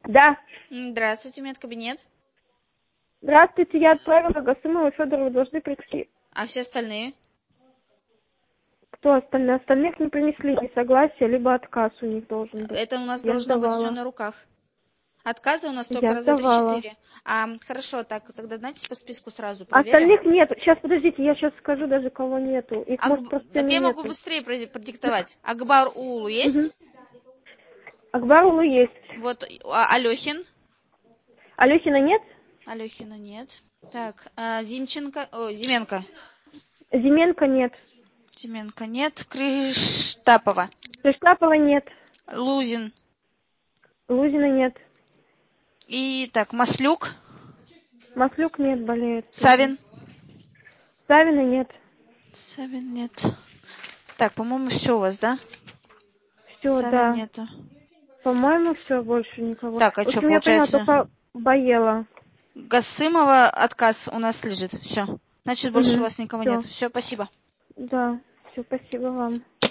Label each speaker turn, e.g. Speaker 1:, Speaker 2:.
Speaker 1: Да.
Speaker 2: Здравствуйте, медкабинет.
Speaker 1: Здравствуйте, я отправила Гасымову Федорову, должны прийти.
Speaker 2: А все остальные?
Speaker 1: Кто остальные? Остальных не принесли ни согласия, либо отказ у них должен быть.
Speaker 2: Это у нас
Speaker 1: Я
Speaker 2: должно быть все
Speaker 1: сдавала.
Speaker 2: на руках. Отказы у нас только
Speaker 1: Я
Speaker 2: раза
Speaker 1: сдавала.
Speaker 2: 3-4. Хорошо, так, тогда знаете, по списку сразу проверим.
Speaker 1: Остальных нет. Сейчас, подождите, я сейчас скажу даже, кого нету. Их, может, просто
Speaker 2: Так я могу
Speaker 1: нету.
Speaker 2: быстрее продиктовать. Акбар Улу
Speaker 1: Угу.
Speaker 2: есть?
Speaker 1: Акбарулу есть.
Speaker 2: Вот Алехин.
Speaker 1: Алехина нет?
Speaker 2: Алехина нет. Так, Зименко.
Speaker 1: Зименко нет.
Speaker 2: Зименко нет. Криштапова.
Speaker 1: Криштапова нет.
Speaker 2: Лузин.
Speaker 1: Лузина нет.
Speaker 2: И так, Маслюк.
Speaker 1: Маслюк нет, болеет.
Speaker 2: Савин.
Speaker 1: Савина нет.
Speaker 2: Савин нет. Так, по-моему, все у вас, да?
Speaker 1: Все,
Speaker 2: Савин
Speaker 1: да.
Speaker 2: нету.
Speaker 1: По-моему, все, больше никого.
Speaker 2: Так, а
Speaker 1: В
Speaker 2: что,
Speaker 1: общем, я поняла,
Speaker 2: получается?
Speaker 1: только Боела.
Speaker 2: Гасымова отказ у нас лежит. Все. Значит, больше у
Speaker 1: Угу.
Speaker 2: вас никого нет.
Speaker 1: Все.
Speaker 2: Все, спасибо.
Speaker 1: Да. Все, спасибо вам.